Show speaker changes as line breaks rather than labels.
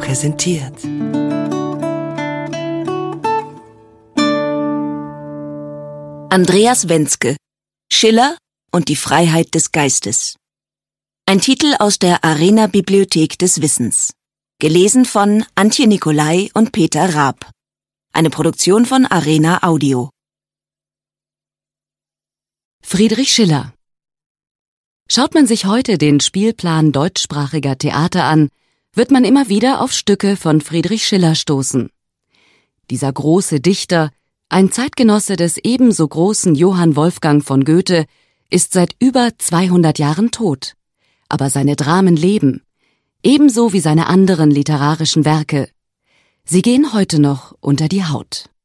präsentiert.
Andreas Wenzke, Schiller und die Freiheit des Geistes. Ein Titel aus der Arena-Bibliothek des Wissens. Gelesen von Antje Nicolai und Peter Raab. Eine Produktion von Arena Audio.
Friedrich Schiller. Schaut man sich heute den Spielplan deutschsprachiger Theater an, wird man immer wieder auf Stücke von Friedrich Schiller stoßen. Dieser große Dichter, ein Zeitgenosse des ebenso großen Johann Wolfgang von Goethe, ist seit über 200 Jahren tot. Aber seine Dramen leben, ebenso wie seine anderen literarischen Werke. Sie gehen heute noch unter die Haut.